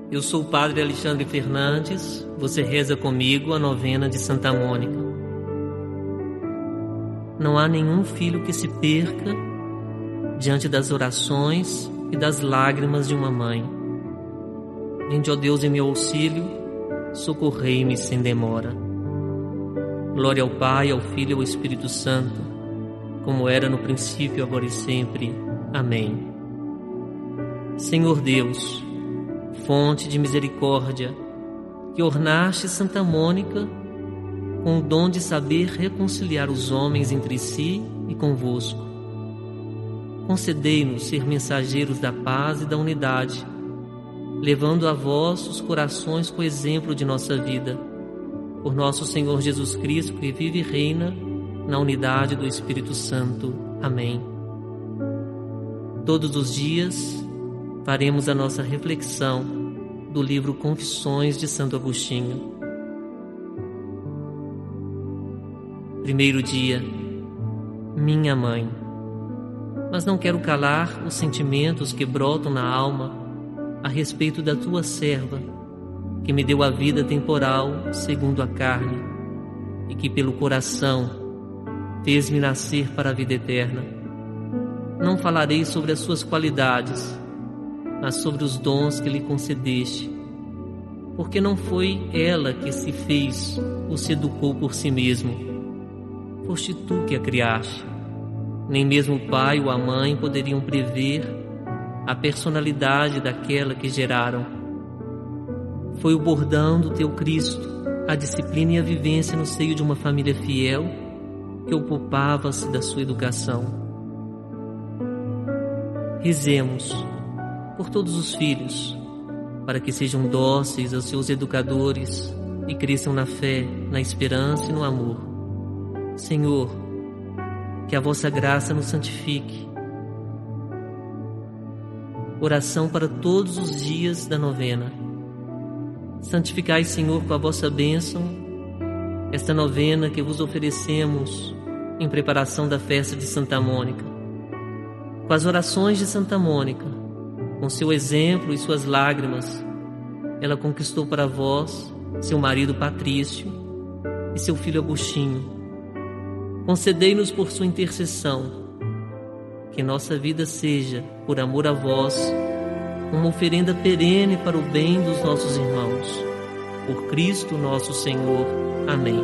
Eu sou o Padre Alexandre Fernandes, você reza comigo a novena de Santa Mônica. Não há nenhum filho que se perca diante das orações e das lágrimas de uma mãe. Vinde, ó Deus, em meu auxílio, socorrei-me sem demora. Glória ao Pai, ao Filho e ao Espírito Santo, como era no princípio, agora e sempre. Amém. Senhor Deus, fonte de misericórdia, que ornaste Santa Mônica com o dom de saber reconciliar os homens entre si e convosco, concedei-nos ser mensageiros da paz e da unidade, levando a vós os corações com o exemplo de nossa vida. Por nosso Senhor Jesus Cristo, que vive e reina na unidade do Espírito Santo. Amém. Todos os dias faremos a nossa reflexão do livro Confissões de Santo Agostinho. Primeiro dia, minha mãe. Mas não quero calar os sentimentos que brotam na alma a respeito da tua serva, que me deu a vida temporal segundo a carne e que pelo coração fez-me nascer para a vida eterna. Não falarei sobre as suas qualidades, mas sobre os dons que lhe concedeste, porque não foi ela que se fez ou se educou por si mesmo. Foste tu que a criaste. Nem mesmo o pai ou a mãe poderiam prever a personalidade daquela que geraram. Foi o bordão do teu Cristo, a disciplina e a vivência no seio de uma família fiel que ocupava-se da sua educação. Rezemos por todos os filhos, para que sejam dóceis aos seus educadores e cresçam na fé, na esperança e no amor. Senhor, que a vossa graça nos santifique. Oração para todos os dias da novena. Santificai, Senhor, com a vossa bênção esta novena que vos oferecemos em preparação da festa de Santa Mônica. Com as orações de Santa Mônica, com seu exemplo e suas lágrimas, ela conquistou para vós seu marido Patrício e seu filho Agostinho. Concedei-nos por sua intercessão que nossa vida seja, por amor a vós, uma oferenda perene para o bem dos nossos irmãos. Por Cristo nosso Senhor. Amém.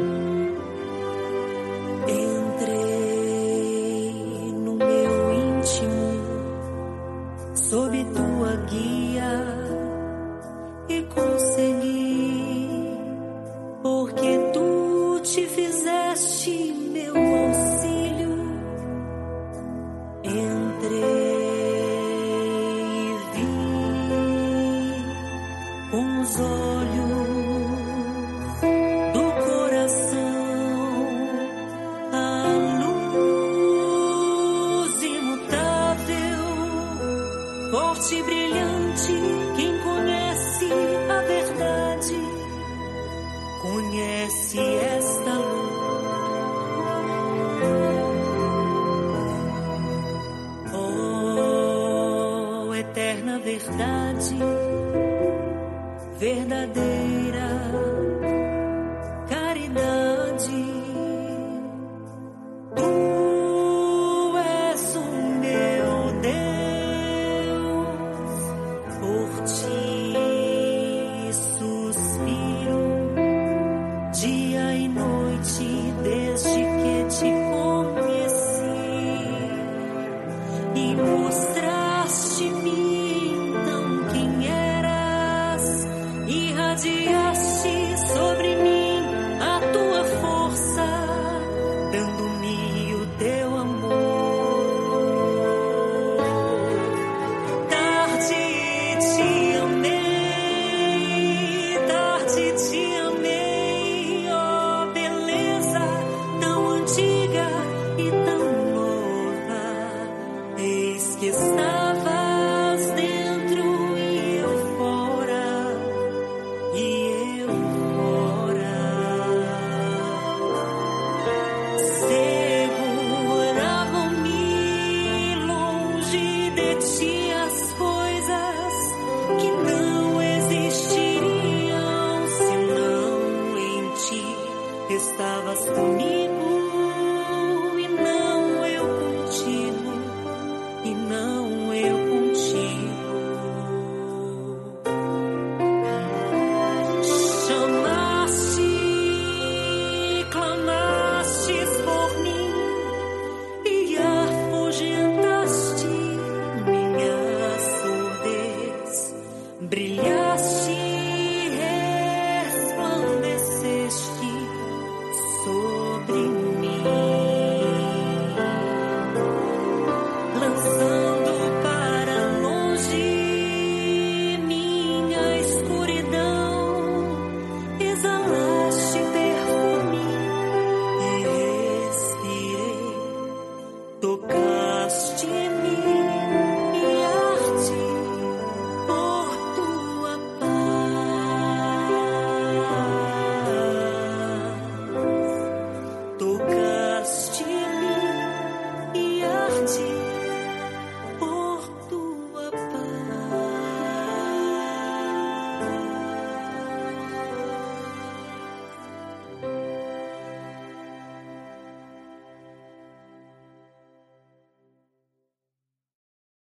Entrei no meu íntimo, sob tua guia, e consegui, porque tu te fizeste meu auxílio. Entrei e vi com os olhos do coração a luz imutável, forte e brilhante. Quem conhece a verdade, conhece esta luz. Oh, eterna verdade, verdadeira